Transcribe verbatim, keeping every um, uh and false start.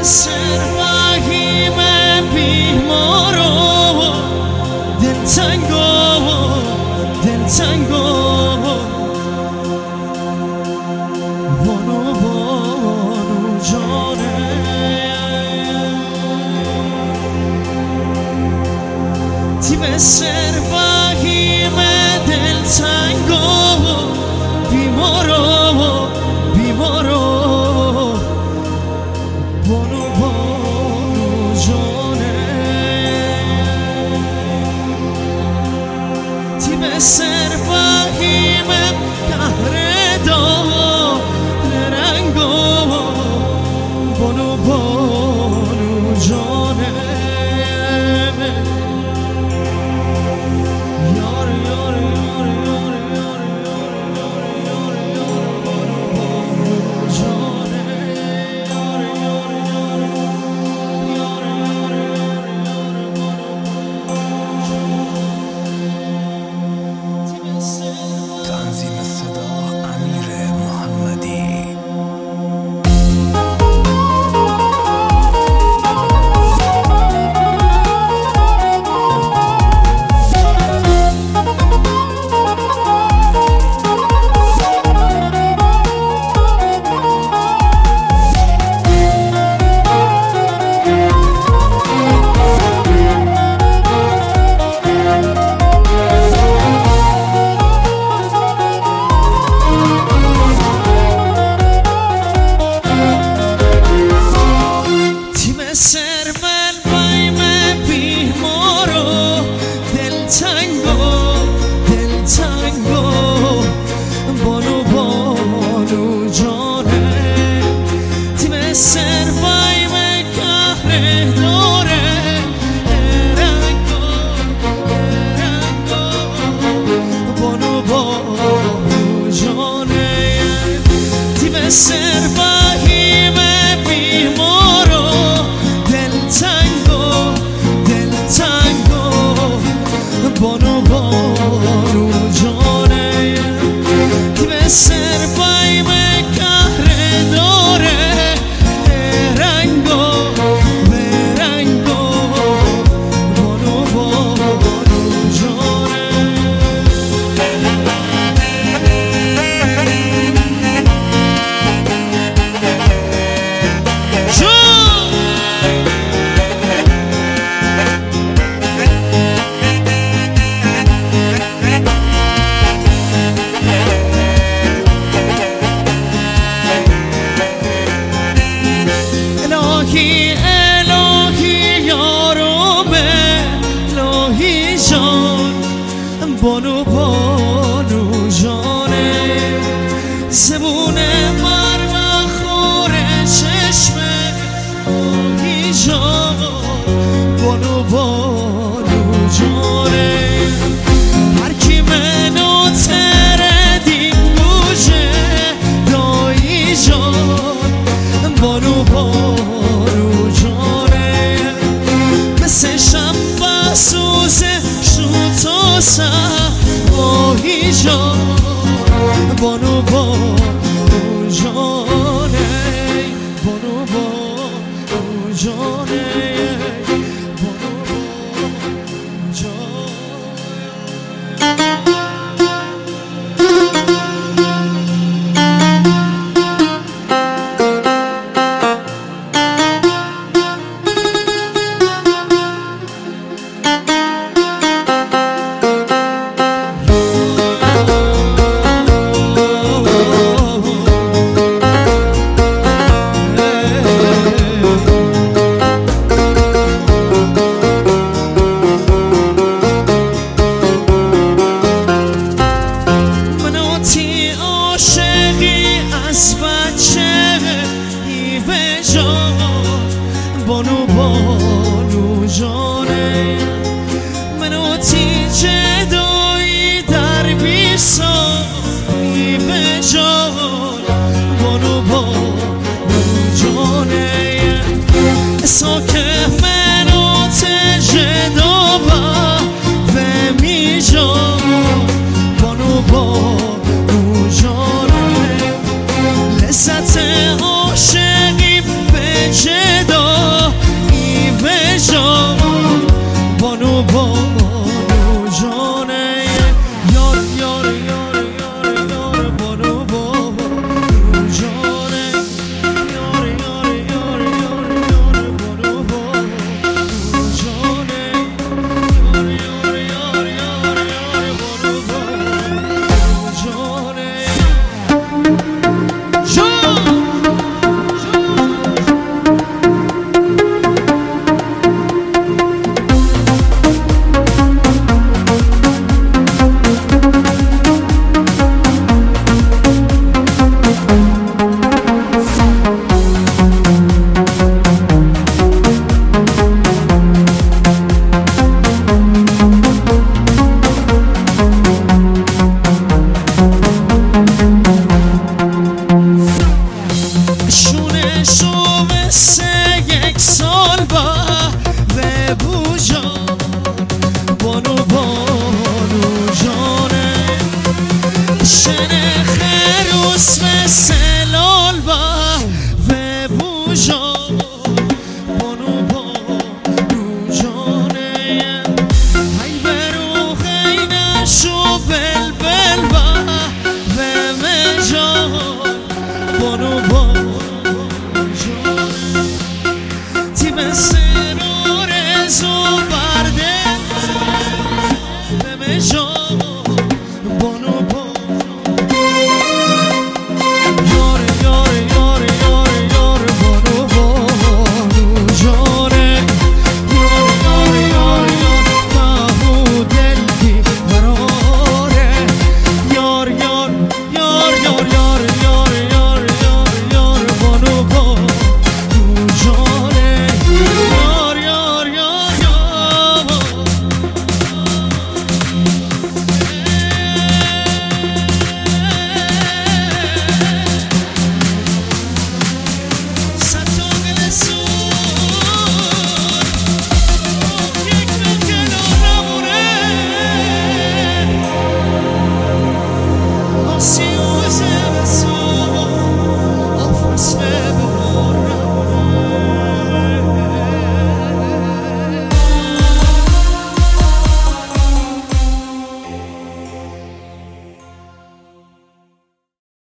سرماییم بیمارو دل تنگو دل تنگو بانو بانو جانه تیم سرماییم دل تنگو بیمارو بیمارو بانو بانو جانه تیم سرباهیم قهر دار رنگو بانو بانو جانه یار یار یار یار یار یار یار یار بانو بانو جانه تنظیم صدا امیر محمدی. سرمن بایم بیمارو دل تنگو دل تنگو بانو بانو جانه تیم سر بایم قهر داره رنگو رنگو بانو بانو جانه تیم سر بایم بیمارو تنگو دل تنگو بانو بانو جانه تیم سر بایم قهر داره رنگو به رنگو بانو بانو جانه الهی الهی یارو به الهی جان بانو بانو جانه زبون مرمه خوره چشمه الهی جان بانو بانو جانه هر کی منو تردین گوشه دایی جان بانو بانو جانه مثل شنبه سوزه شوت و سباهی جان بانو بانو جانه بانو بانو جانه بانو بانو جانه از بچه ایوه جان بانو بانو جانه منو تیجه دایی در بیسا ایوه جان بانو بانو جانه ساکه منو تیجه دابا و می جان بانو بانو جانه لذت عاشقی به جدا مثل